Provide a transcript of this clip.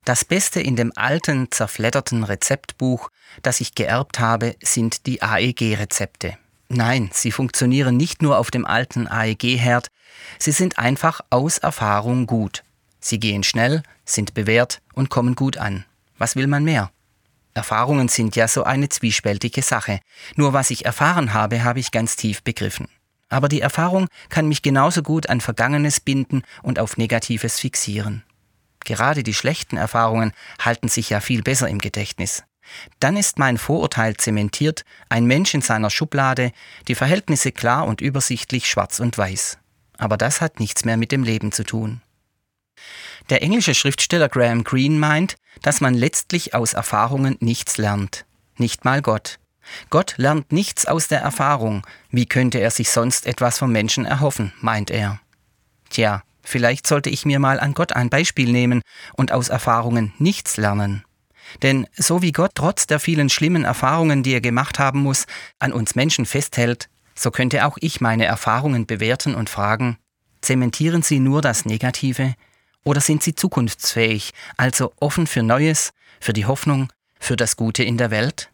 Das Beste in dem alten, zerfledderten Rezeptbuch, das ich geerbt habe, sind die AEG-Rezepte. Nein, sie funktionieren nicht nur auf dem alten AEG-Herd, sie sind einfach aus Erfahrung gut. Sie gehen schnell, sind bewährt und kommen gut an. Was will man mehr? Erfahrungen sind ja so eine zwiespältige Sache. Nur was ich erfahren habe, habe ich ganz tief begriffen. Aber die Erfahrung kann mich genauso gut an Vergangenes binden und auf Negatives fixieren. Gerade die schlechten Erfahrungen halten sich ja viel besser im Gedächtnis. Dann ist mein Vorurteil zementiert, ein Mensch in seiner Schublade, die Verhältnisse klar und übersichtlich schwarz und weiß. Aber das hat nichts mehr mit dem Leben zu tun. Der englische Schriftsteller Graham Greene meint, dass man letztlich aus Erfahrungen nichts lernt. Nicht mal Gott. Gott lernt nichts aus der Erfahrung. Wie könnte er sich sonst etwas vom Menschen erhoffen, meint er. Tja, vielleicht sollte ich mir mal an Gott ein Beispiel nehmen und aus Erfahrungen nichts lernen. Denn so wie Gott trotz der vielen schlimmen Erfahrungen, die er gemacht haben muss, an uns Menschen festhält, so könnte auch ich meine Erfahrungen bewerten und fragen, zementieren sie nur das Negative oder sind sie zukunftsfähig, also offen für Neues, für die Hoffnung, für das Gute in der Welt?